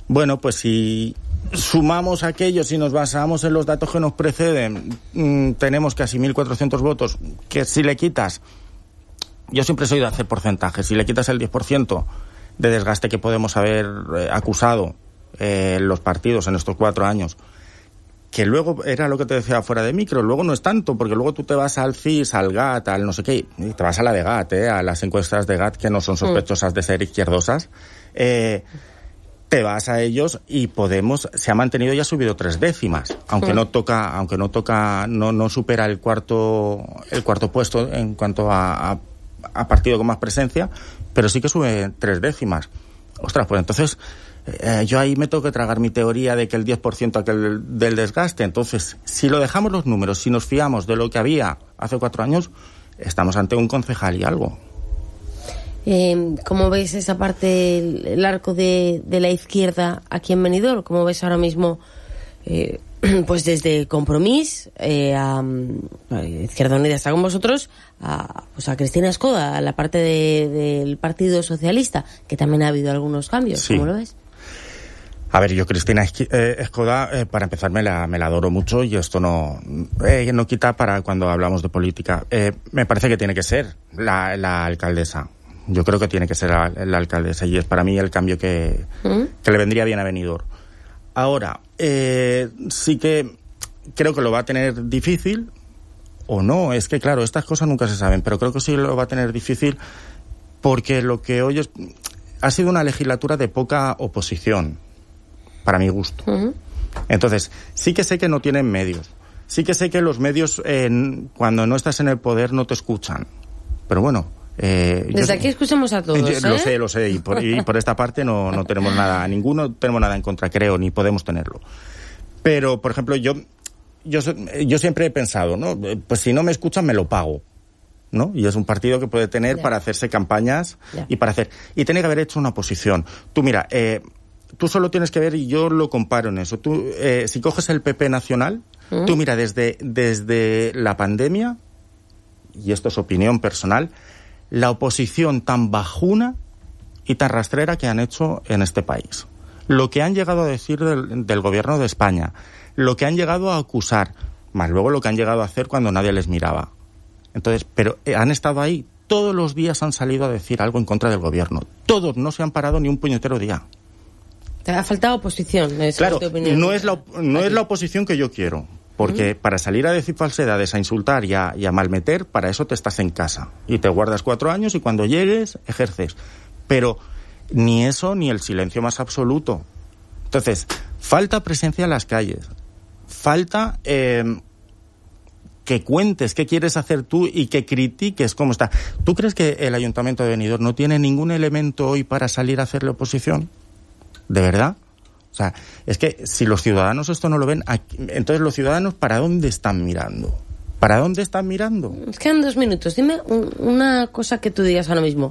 Bueno, pues si sumamos aquellos y nos basamos en los datos que nos preceden, tenemos casi 1.400 votos, que si le quitas, yo siempre soy de hacer porcentajes, si le quitas el 10% de desgaste que podemos haber acusado los partidos en estos 4 años, que luego era lo que te decía fuera de micro, luego no es tanto, porque luego tú te vas al CIS, al GAT, al no sé qué, y te vas a la de GAT, a las encuestas de GAT que no son sospechosas de ser izquierdosas, te vas a ellos y Podemos se ha mantenido y ha subido 3 décimas, aunque no supera el cuarto puesto en cuanto a partido con más presencia, pero sí que sube 3 décimas. Ostras, pues entonces yo ahí me tengo que tragar mi teoría de que el 10% aquel del desgaste. Entonces, si lo dejamos los números, si nos fiamos de lo que había hace 4 años, estamos ante un concejal y algo. ¿Cómo ves esa parte, el arco de la izquierda aquí en Benidorm? ¿Cómo ves ahora mismo, pues desde Compromís, a Izquierda Unida está con vosotros, a Cristina Escoda, a la parte del Partido Socialista, que también ha habido algunos cambios? Sí. ¿Cómo lo ves? A ver, yo Cristina Escoda, para empezar, me la adoro mucho, y esto no quita para cuando hablamos de política. Me parece que tiene que ser la alcaldesa. Yo creo que tiene que ser la alcaldesa, y es para mí el cambio que le vendría bien a Benidorm. Ahora, sí que creo que lo va a tener difícil, o no, es que claro, estas cosas nunca se saben, pero creo que sí lo va a tener difícil, porque lo que hoy ha sido una legislatura de poca oposición, para mi gusto. Entonces, sí que sé que no tienen medios, sí que sé que los medios, cuando no estás en el poder, no te escuchan, pero bueno, desde aquí escuchamos a todos. Lo sé, y por esta parte no tenemos nada, ninguno tenemos nada en contra, creo, ni podemos tenerlo. Pero, por ejemplo, yo siempre he pensado, ¿no? Pues si no me escuchan, me lo pago, ¿no? Y es un partido que puede tener para hacerse campañas y tiene que haber hecho una oposición. Tú mira, tú solo tienes que ver, y yo lo comparo en eso. Tú, si coges el PP nacional, tú mira, desde la pandemia, y esto es opinión personal, la oposición tan bajuna y tan rastrera que han hecho en este país. Lo que han llegado a decir del gobierno de España, lo que han llegado a acusar, más luego lo que han llegado a hacer cuando nadie les miraba. Entonces, pero han estado ahí, todos los días han salido a decir algo en contra del gobierno. Todos, no se han parado ni un puñetero día. Te ha faltado oposición. Claro, no es la oposición que yo quiero. Porque para salir a decir falsedades, a insultar y a malmeter, para eso te estás en casa. Y te guardas 4 años y cuando llegues, ejerces. Pero ni eso, ni el silencio más absoluto. Entonces, falta presencia en las calles. Falta que cuentes qué quieres hacer tú y que critiques cómo está. ¿Tú crees que el Ayuntamiento de Benidorm no tiene ningún elemento hoy para salir a hacerle oposición? ¿De verdad? O sea, es que si los ciudadanos esto no lo ven, entonces los ciudadanos, ¿para dónde están mirando? ¿Para dónde están mirando? Quedan 2 minutos. Dime una cosa que tú digas ahora mismo.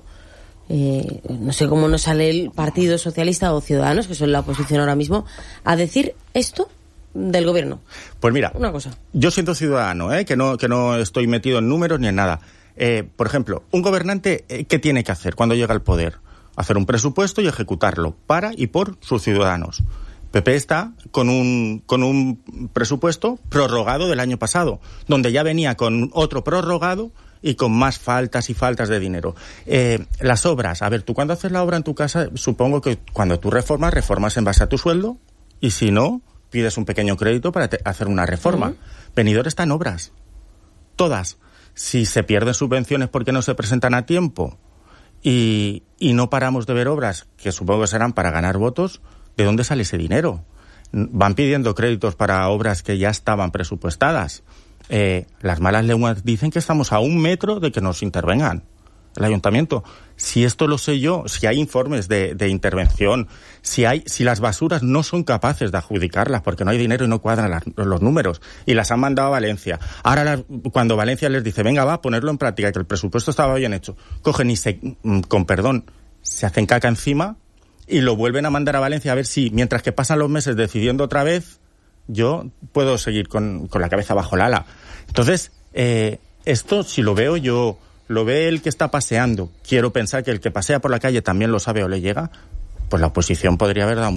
No sé cómo nos sale el Partido Socialista o Ciudadanos, que son la oposición ahora mismo, a decir esto del gobierno. Pues mira, una cosa. Yo siendo ciudadano, que no estoy metido en números ni en nada. Por ejemplo, un gobernante, ¿qué tiene que hacer cuando llega al poder? Hacer un presupuesto y ejecutarlo para y por sus ciudadanos. PP está con un presupuesto prorrogado del año pasado, donde ya venía con otro prorrogado y con más faltas y faltas de dinero. Las obras, a ver, tú cuando haces la obra en tu casa, supongo que cuando tú reformas en base a tu sueldo, y si no, pides un pequeño crédito para hacer una reforma. Benidorm está en obras, todas. Si se pierden subvenciones porque no se presentan a tiempo, y no paramos de ver obras que supongo que serán para ganar votos, ¿de dónde sale ese dinero? Van pidiendo créditos para obras que ya estaban presupuestadas. Las malas lenguas dicen que estamos a 1 metro de que nos intervengan el ayuntamiento. Si esto lo sé yo, si hay informes de intervención, si las basuras no son capaces de adjudicarlas porque no hay dinero y no cuadran los números, y las han mandado a Valencia. Ahora, cuando Valencia les dice, venga, va a ponerlo en práctica, que el presupuesto estaba bien hecho, cogen y se hacen caca encima y lo vuelven a mandar a Valencia a ver si, mientras que pasan los meses decidiendo otra vez, yo puedo seguir con la cabeza bajo el ala. Entonces, esto, si lo veo yo, lo ve el que está paseando, quiero pensar que el que pasea por la calle también lo sabe o le llega, pues la oposición podría haber dado